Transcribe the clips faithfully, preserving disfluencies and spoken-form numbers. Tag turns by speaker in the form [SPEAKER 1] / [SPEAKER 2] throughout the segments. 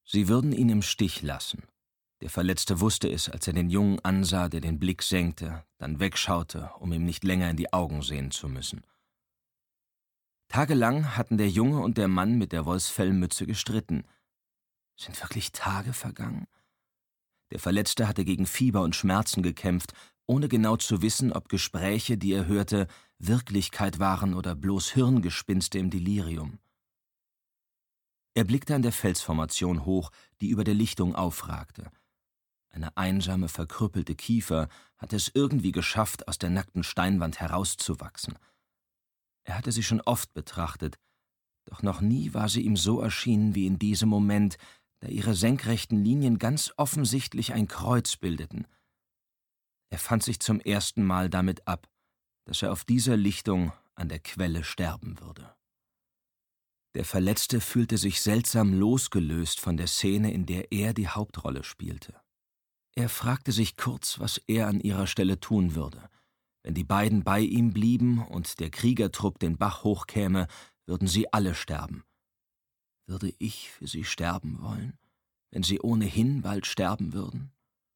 [SPEAKER 1] Sie würden ihn im Stich lassen. Der Verletzte wusste es, als er den Jungen ansah, der den Blick senkte, dann wegschaute, um ihm nicht länger in die Augen sehen zu müssen. Tagelang hatten der Junge und der Mann mit der Wolfsfellmütze gestritten. Sind wirklich Tage vergangen? Der Verletzte hatte gegen Fieber und Schmerzen gekämpft, ohne genau zu wissen, ob Gespräche, die er hörte, Wirklichkeit waren oder bloß Hirngespinste im Delirium. Er blickte an der Felsformation hoch, die über der Lichtung aufragte. Eine einsame, verkrüppelte Kiefer hatte es irgendwie geschafft, aus der nackten Steinwand herauszuwachsen. Er hatte sie schon oft betrachtet, doch noch nie war sie ihm so erschienen wie in diesem Moment, da ihre senkrechten Linien ganz offensichtlich ein Kreuz bildeten. Er fand sich zum ersten Mal damit ab, dass er auf dieser Lichtung an der Quelle sterben würde. Der Verletzte fühlte sich seltsam losgelöst von der Szene, in der er die Hauptrolle spielte. Er fragte sich kurz, was er an ihrer Stelle tun würde. Wenn die beiden bei ihm blieben und der Kriegertrupp den Bach hochkäme, würden sie alle sterben. Würde ich für sie sterben wollen, wenn sie ohnehin bald sterben würden?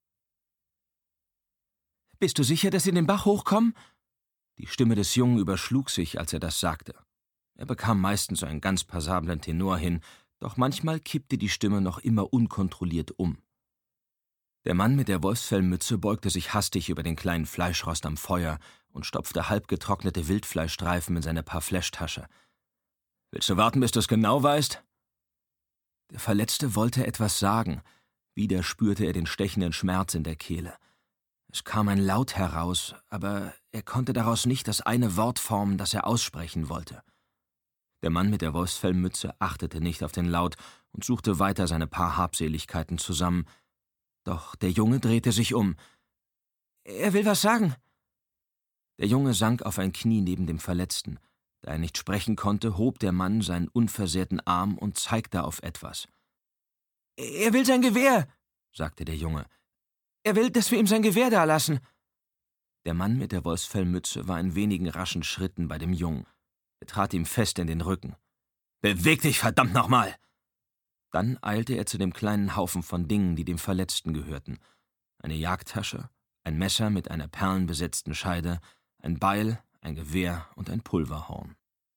[SPEAKER 1] »Bist du sicher, dass sie den Bach hochkommen?« Die Stimme des Jungen überschlug sich, als er das sagte. Er bekam meistens einen ganz passablen Tenor hin, doch manchmal kippte die Stimme noch immer unkontrolliert um. Der Mann mit der Wolfsfellmütze beugte sich hastig über den kleinen Fleischrost am Feuer und stopfte halbgetrocknete Wildfleischstreifen in seine Parfläschtasche. »Willst du warten, bis du es genau weißt?« Der Verletzte wollte etwas sagen. Wieder spürte er den stechenden Schmerz in der Kehle. Es kam ein Laut heraus, aber er konnte daraus nicht das eine Wort formen, das er aussprechen wollte. Der Mann mit der Wolfsfellmütze achtete nicht auf den Laut und suchte weiter seine paar Habseligkeiten zusammen. Doch der Junge drehte sich um. »Er will was sagen!« Der Junge sank auf ein Knie neben dem Verletzten. Da er nicht sprechen konnte, hob der Mann seinen unversehrten Arm und zeigte auf etwas. »Er will sein Gewehr«, sagte der Junge. »Er will, dass wir ihm sein Gewehr dalassen.« Der Mann mit der Wolfsfellmütze war in wenigen raschen Schritten bei dem Jungen. Er trat ihm fest in den Rücken. »Beweg dich, verdammt nochmal!« Dann eilte er zu dem kleinen Haufen von Dingen, die dem Verletzten gehörten. Eine Jagdtasche, ein Messer mit einer perlenbesetzten Scheide, ein Beil, ein Gewehr und ein Pulverhorn.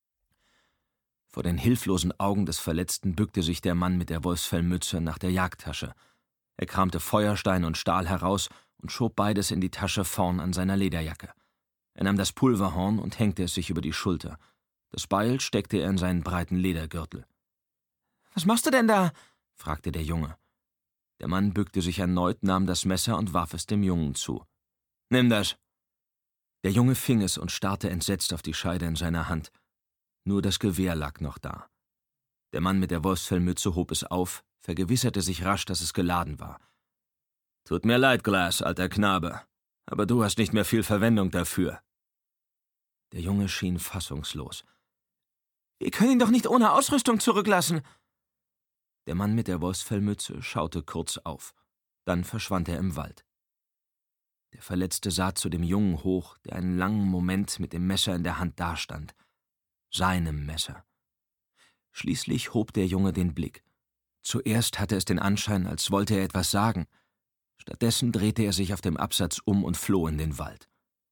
[SPEAKER 1] Vor den hilflosen Augen des Verletzten bückte sich der Mann mit der Wolfsfellmütze nach der Jagdtasche. Er kramte Feuerstein und Stahl heraus und schob beides in die Tasche vorn an seiner Lederjacke. Er nahm das Pulverhorn und hängte es sich über die Schulter. Das Beil steckte er in seinen breiten Ledergürtel. »Was machst du denn da?« fragte der Junge. Der Mann bückte sich erneut, nahm das Messer und warf es dem Jungen zu. »Nimm das!« Der Junge fing es und starrte entsetzt auf die Scheide in seiner Hand. Nur das Gewehr lag noch da. Der Mann mit der Wolfsfellmütze hob es auf, vergewisserte sich rasch, dass es geladen war. »Tut mir leid, Glass, alter Knabe, aber du hast nicht mehr viel Verwendung dafür.« Der Junge schien fassungslos. »Wir können ihn doch nicht ohne Ausrüstung zurücklassen!« Der Mann mit der Wolfsfellmütze schaute kurz auf. Dann verschwand er im Wald. Der Verletzte sah zu dem Jungen hoch, der einen langen Moment mit dem Messer in der Hand dastand. Seinem Messer. Schließlich hob der Junge den Blick. Zuerst hatte es den Anschein, als wollte er etwas sagen. Stattdessen drehte er sich auf dem Absatz um und floh in den Wald.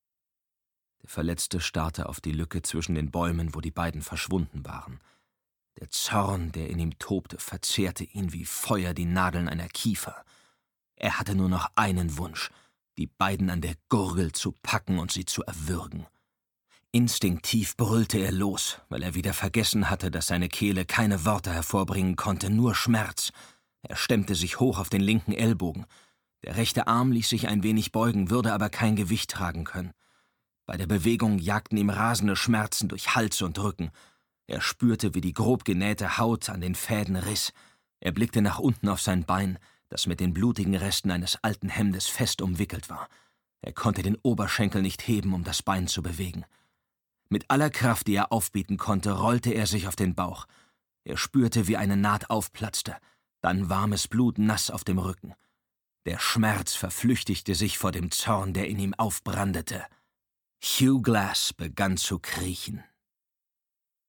[SPEAKER 1] Der Verletzte starrte auf die Lücke zwischen den Bäumen, wo die beiden verschwunden waren. Der Zorn, der in ihm tobte, verzehrte ihn wie Feuer die Nadeln einer Kiefer. Er hatte nur noch einen Wunsch, die beiden an der Gurgel zu packen und sie zu erwürgen. Instinktiv brüllte er los, weil er wieder vergessen hatte, dass seine Kehle keine Worte hervorbringen konnte, nur Schmerz. Er stemmte sich hoch auf den linken Ellbogen. Der rechte Arm ließ sich ein wenig beugen, würde aber kein Gewicht tragen können. Bei der Bewegung jagten ihm rasende Schmerzen durch Hals und Rücken. Er spürte, wie die grob genähte Haut an den Fäden riss. Er blickte nach unten auf sein Bein, das mit den blutigen Resten eines alten Hemdes fest umwickelt war. Er konnte den Oberschenkel nicht heben, um das Bein zu bewegen. Mit aller Kraft, die er aufbieten konnte, rollte er sich auf den Bauch. Er spürte, wie eine Naht aufplatzte, dann warmes Blut nass auf dem Rücken. Der Schmerz verflüchtigte sich vor dem Zorn, der in ihm aufbrandete. Hugh Glass begann zu kriechen.